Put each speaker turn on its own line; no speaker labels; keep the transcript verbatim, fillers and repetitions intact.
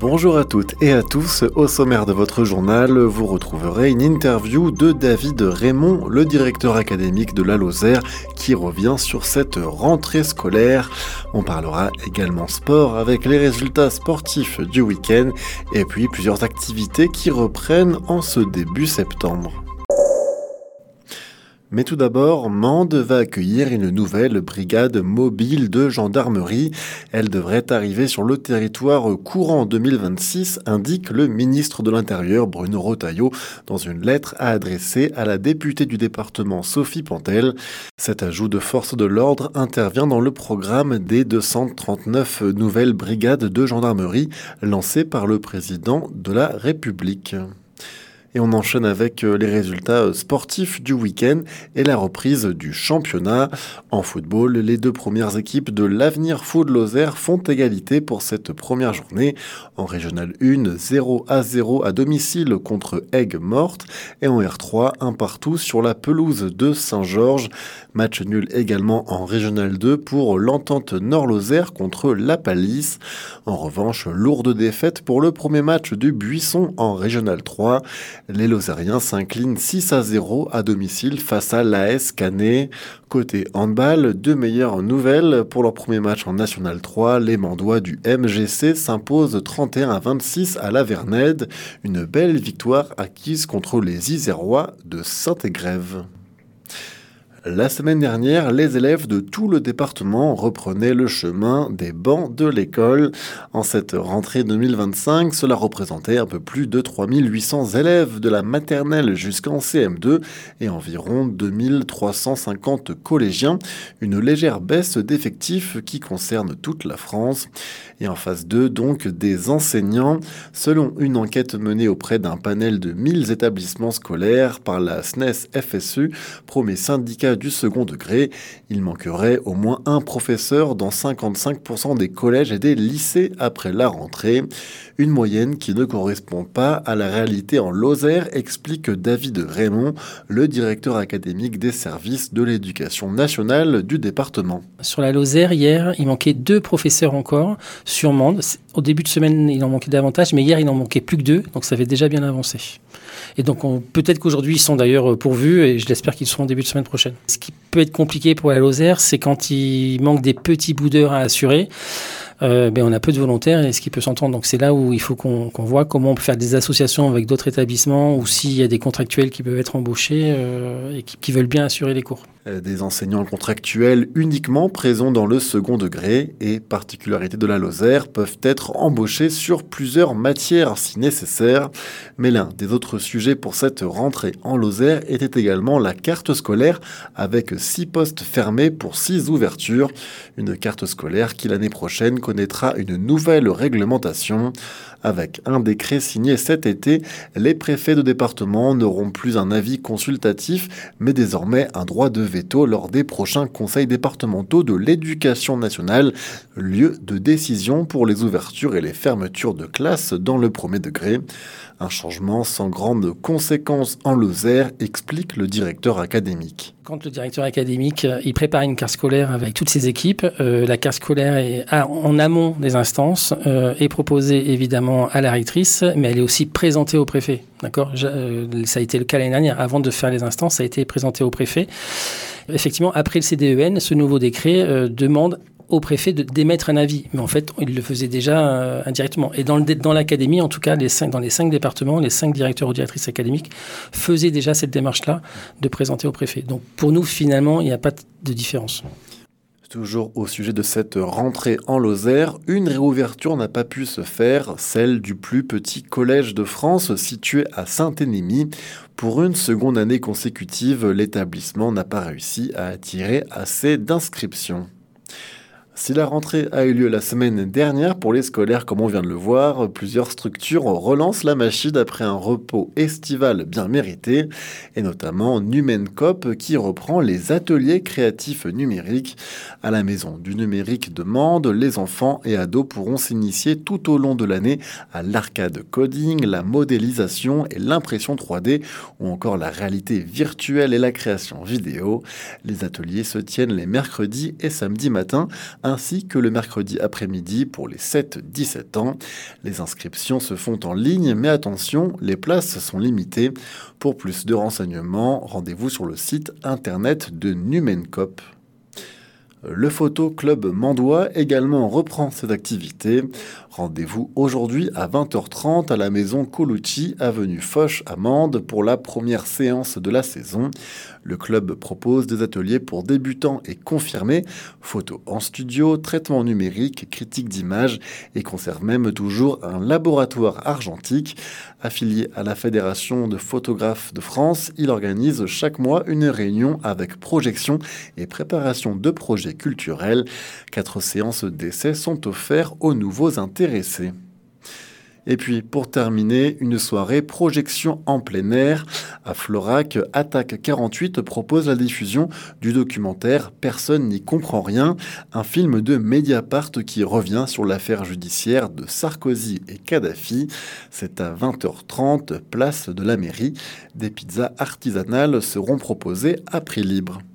Bonjour à toutes et à tous, au sommaire de votre journal, vous retrouverez une interview de David Raymond, le directeur académique de la Lozère, qui revient sur cette rentrée scolaire. On parlera également sport avec les résultats sportifs du week-end et puis plusieurs activités qui reprennent en ce début septembre. Mais tout d'abord, Mende va accueillir une nouvelle brigade mobile de gendarmerie. Elle devrait arriver sur le territoire courant deux mille vingt-six, indique le ministre de l'Intérieur Bruno Retailleau dans une lettre à adresser à la députée du département Sophie Pantel. Cet ajout de force de l'ordre intervient dans le programme des deux cent trente-neuf nouvelles brigades de gendarmerie lancées par le président de la République. Et on enchaîne avec les résultats sportifs du week-end et la reprise du championnat. En football, les deux premières équipes de l'Avenir Foot Lozère font égalité pour cette première journée. En Régional un, zéro à zéro à domicile contre Aigues-Mortes. Et en R trois, un partout sur la pelouse de Saint-Georges. Match nul également en Régional deux pour l'Entente Nord-Lozère contre La Palisse. En revanche, lourde défaite pour le premier match du Buisson en Régional trois. Les Lozériens s'inclinent six à zéro à domicile face à l'A S Canet. Côté handball, deux meilleures nouvelles. Pour leur premier match en National trois, les Mandois du M G C s'imposent trente et un à vingt-six à la Vernède. Une belle victoire acquise contre les Isérois de Saint-Égrève. La semaine dernière, les élèves de tout le département reprenaient le chemin des bancs de l'école. En cette rentrée deux mille vingt-cinq, cela représentait un peu plus de trois mille huit cents élèves de la maternelle jusqu'en C M deux et environ deux mille trois cent cinquante collégiens. Une légère baisse d'effectifs qui concerne toute la France. Et en phase deux, donc, des enseignants. Selon une enquête menée auprès d'un panel de mille établissements scolaires par la S N E S F S U, premier syndicat du second degré, il manquerait au moins un professeur dans cinquante-cinq pour cent des collèges et des lycées après la rentrée. Une moyenne qui ne correspond pas à la réalité en Lozère, explique David Raymond, le directeur académique des services de l'éducation nationale du département.
Sur la Lozère, hier, il manquait deux professeurs encore sur Mende. Au début de semaine, il en manquait davantage, mais hier, il n'en manquait plus que deux, donc ça avait déjà bien avancé. Et donc, on, peut-être qu'aujourd'hui, ils sont d'ailleurs pourvus, et je l'espère qu'ils seront au début de semaine prochaine. Ce qui peut être compliqué pour la Lozère, c'est quand il manque des petits bouts d'heures à assurer. Euh, ben on a peu de volontaires et ce qui peut s'entendre. Donc c'est là où il faut qu'on, qu'on voit comment on peut faire des associations avec d'autres établissements ou s'il y a des contractuels qui peuvent être embauchés euh, et qui, qui veulent bien assurer les cours.
Des enseignants contractuels uniquement présents dans le second degré et particularité de la Lozère peuvent être embauchés sur plusieurs matières si nécessaire. Mais l'un des autres sujets pour cette rentrée en Lozère était également la carte scolaire avec six postes fermés pour six ouvertures. Une carte scolaire qui l'année prochaine connaîtra une nouvelle réglementation. Avec un décret signé cet été, les préfets de département n'auront plus un avis consultatif, mais désormais un droit de veto lors des prochains conseils départementaux de l'éducation nationale, lieu de décision pour les ouvertures et les fermetures de classes dans le premier degré. Un changement sans grande conséquence en Lozère, explique le directeur académique.
Quand le directeur académique, il prépare une carte scolaire avec toutes ses équipes, euh, la carte scolaire est à, en amont des instances, euh, est proposée évidemment à la rectrice, mais elle est aussi présentée au préfet. D'accord ? Je, euh, ça a été le cas l'année dernière. Avant de faire les instances, ça a été présenté au préfet. Effectivement, après le C D E N, ce nouveau décret euh, demande au préfet de d'émettre un avis. Mais en fait, il le faisait déjà euh, indirectement. Et dans, le, dans l'académie, en tout cas, les cinq, dans les cinq départements, les cinq directeurs ou directrices académiques faisaient déjà cette démarche-là de présenter au préfet. Donc pour nous, finalement, il n'y a pas de différence.
Toujours au sujet de cette rentrée en Lozère, une réouverture n'a pas pu se faire, celle du plus petit collège de France situé à Saint-Énémy. Pour une seconde année consécutive, l'établissement n'a pas réussi à attirer assez d'inscriptions. Si la rentrée a eu lieu la semaine dernière pour les scolaires, comme on vient de le voir, plusieurs structures relancent la machine après un repos estival bien mérité, et notamment Numencop qui reprend les ateliers créatifs numériques. À la maison du numérique de Mende, les enfants et ados pourront s'initier tout au long de l'année à l'arcade coding, la modélisation et l'impression trois D, ou encore la réalité virtuelle et la création vidéo. Les ateliers se tiennent les mercredis et samedis matins, ainsi que le mercredi après-midi pour les sept dix-sept ans. Les inscriptions se font en ligne, mais attention, les places sont limitées. Pour plus de renseignements, rendez-vous sur le site internet de Numencop. Le Photo Club Mandois également reprend ses activités. Rendez-vous aujourd'hui à vingt heures trente à la maison Colucci, avenue Foch à Mende, pour la première séance de la saison. Le club propose des ateliers pour débutants et confirmés, photos en studio, traitement numérique, critique d'images et conserve même toujours un laboratoire argentique. Affilié à la Fédération de photographes de France, il organise chaque mois une réunion avec projection et préparation de projets culturels. Quatre séances d'essai sont offertes aux nouveaux intéressés. Et puis, pour terminer, une soirée projection en plein air. À Florac, Attaque quarante-huit propose la diffusion du documentaire « Personne n'y comprend rien », un film de Mediapart qui revient sur l'affaire judiciaire de Sarkozy et Kadhafi. C'est à vingt heures trente, place de la mairie. Des pizzas artisanales seront proposées à prix libre.